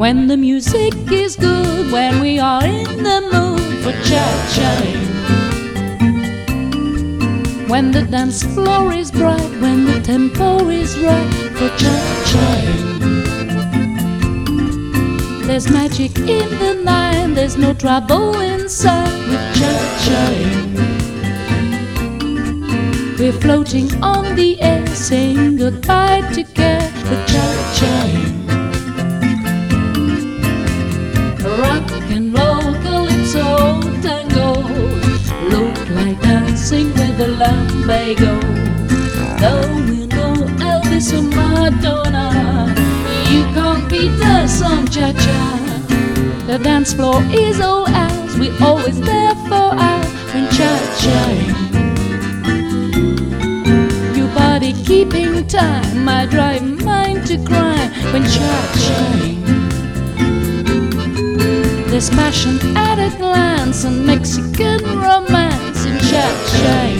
When the music is good, when we are in the mood for cha-chaing. When the dance floor is bright, when the tempo is right for cha-chaing. There's magic in the night, there's no trouble inside with cha-chaing. We're floating on the air, saying goodbye to care with cha-chaing. Rock and roll, calypso, tango, look like dancing with the lumbago. Though we know Elvis or Madonna, you can't beat us on cha-cha. The dance floor is all ours, we always there for hours when cha-chaing. Your body keeping time, my drive mine to crime when cha-chaing. There's passion at a glance and Mexican romance in cha-chaing.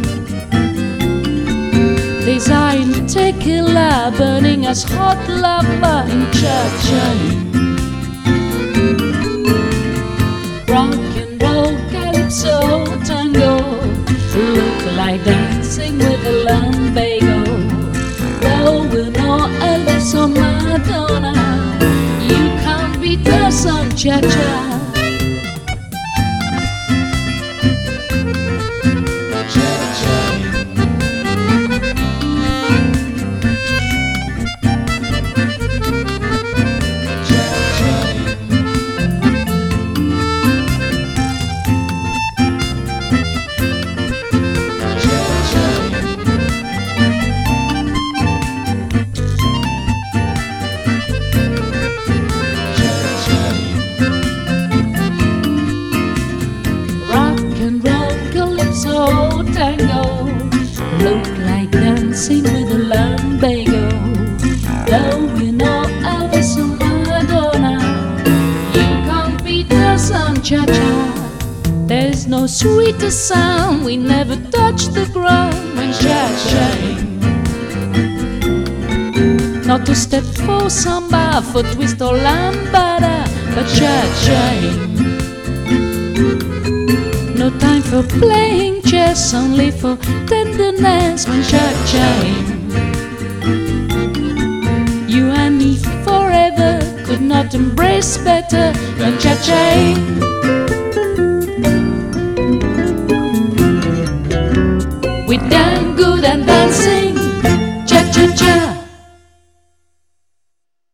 Desire in tequila, burning as hot lava in cha-chaing. Rock and roll, calypso, tango, look like dancing with a lumbago. Though we're not Elvis or Madonna, you can't beat us on cha-cha. So tango, look like dancing with a lumbago. Though we know Elvis or Madonna, you can't beat us on cha-cha. There's no sweeter sound, we never touch the ground when cha-chaing. Not to step for samba, for twist or lambada, but cha-chaing. No time for playing chess, only for tenderness when cha-chaing. You and me forever, could not embrace better when cha-chaing.